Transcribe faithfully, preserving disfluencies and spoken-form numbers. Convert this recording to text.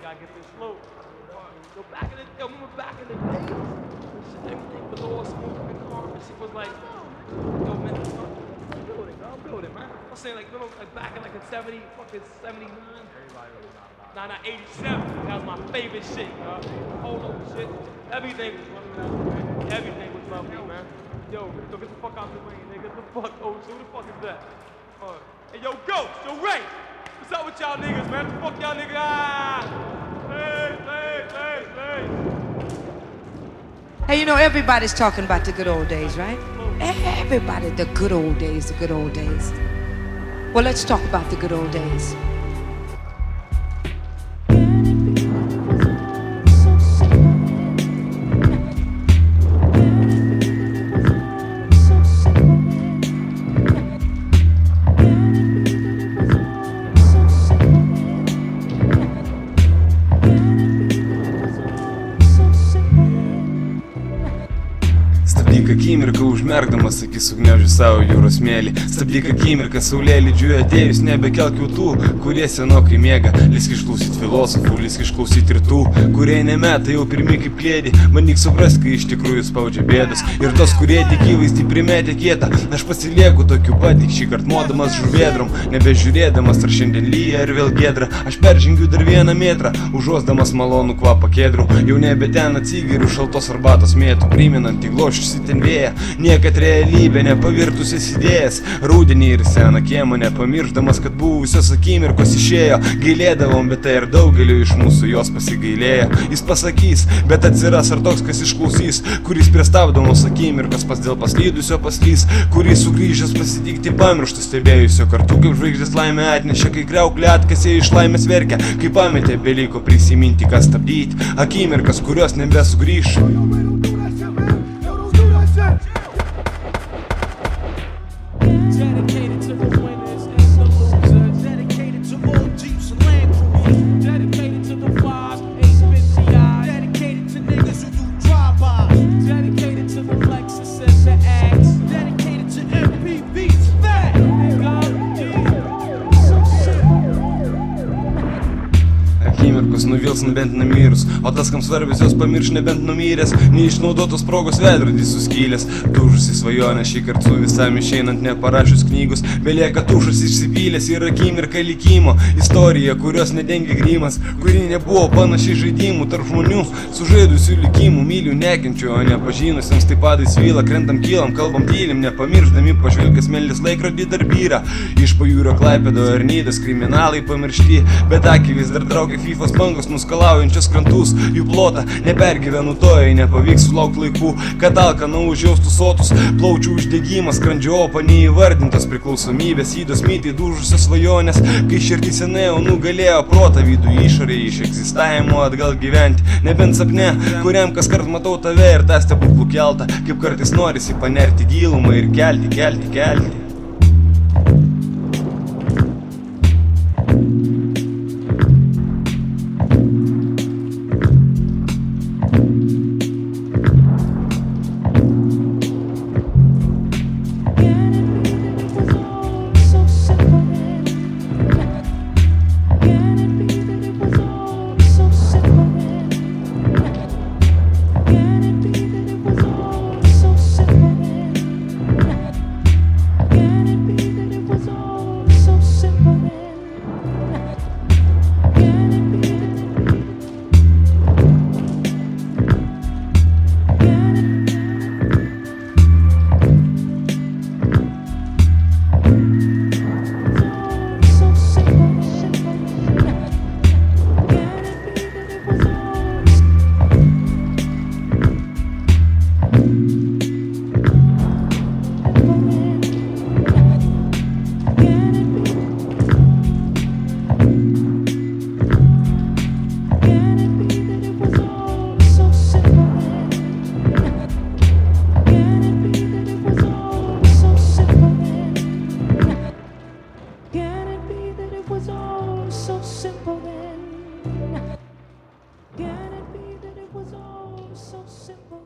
gotta get this slow. Yo, back in the, yo, remember back in the day, everything was all smooth and calm, and shit was like, yo, man, I'm building, I'm building, man. I'm saying, like, you know, like back in like in seventy, fucking seventy-nine. Nah, nah, eighty-seven. That was my favorite shit, yo. Polo shit. Everything was lovely, everything was lovely, man. Yo, yo, get the fuck out the way, nigga. Get the fuck, oh, who the fuck is that? Uh, hey, yo, Ghost, yo, Ray. What's up with y'all niggas, man? The fuck y'all niggas? Ah! Hey, hey, hey, hey. Hey, you know, everybody's talking about the good old days, right? Everybody, the good old days, the good old days. Well, let's talk about the good old days. Stabdyk akimirką užmerkdamas akis sugniauži savo jūros smėlį. Stabdyk akimirką saulėlydžiui atėjus, nebekelk jau tų, kurie senokai miega. Lisk išklausyt filosofų, lisk išklausyt ir tų, kurie nemeta jau pirmi kaip klėdį. Bandyk suprast, kai iš tikrųjų spaudžia bėdos. Ir tos, kurie tik įvaizdį primetė kietą. Aš pasilieku tokiu pat, tik šį kart modamas žuvėdrom, nebežiūrėdamas ar šiandien lyja ar vėl giedra. Aš peržengiu dar vieną metrą, užuosdamas malonų kvapą kedrų. Jau nebe ten atsigeriu šaltos arbatos mėtų, priminant įgloščiusi ten vėją. Niekad realybė nepavirtusias idėjas, rūdinį ir seną kiemą nepamiršdamas, kad buvusios akimirkos išėjo. Gailėdavom, bet tai ir daugeliu iš mūsų jos pasigailėjo. Jis pasakys, bet atsiras ar toks, kas išklausys, kuris prie stabdomos akimirkos pas dėl paslydusio paslys, kuris sugrįžęs pasitikti pamirštų stebėjusio kartu, kaip žvaigždės laimę atnešė, kai kriauklė atkasė iš laimės verkia, kai pametė beliko prisiminti, ką stabdyti, akimirkas, kurios nebesugrįš. Dedicated to the winners and the losers. Dedicated to all Jeeps and Land Cruisers. Dedicated to the fives, eight fifty I's. Dedicated to niggas who do drive-bys. Dedicated to the Lexus and the X. Dedicated to M P B's fat. Akimirkos nuvils nebent numirus, o tas, kam svarbios jos pamirš nebent numyręs. Neišnaudotos progos veidrodis suskylęs, tužusi svajonė šį kartą su visam išeinant neparašius knygos. Belieka tušas išsipylęs ir akimirka likimo, istorija, kurios nedengia grimas, kuri nebuvo panašiai žaidimų tarp žmonių, sužaidusių likimų, mylių nekenčių, o nepažinusiems taip padai svyla, krentam kylam, kalbam tylim, nepamirždami pažvelgęs meldės laikrodį dar byra. Iš pajūrio Klaipėdo ir Nidos kriminalai pamiršti, bet akį vis dar traukia Fifos bangos nuskalaujančios krantus, jų plotą nepergyvenu to, jei nepavyks sulaukti laikų, kad alkaną užjaustų sotus, plaučių uždegimas, skrandžio opa neįvardintos priklausomybės, įdos mytai dužusios svajonės, kai širdį senėjo nugalėjo protą vidų išorė iš egzistavimo atgal gyventi, nebent sapne, kuriam kas kart matau tave ir tą stebuklų keltą, kaip kartais norisi panerti gilumą ir kelti, kelti, kelti. So simple then. Can it be that it was all so simple?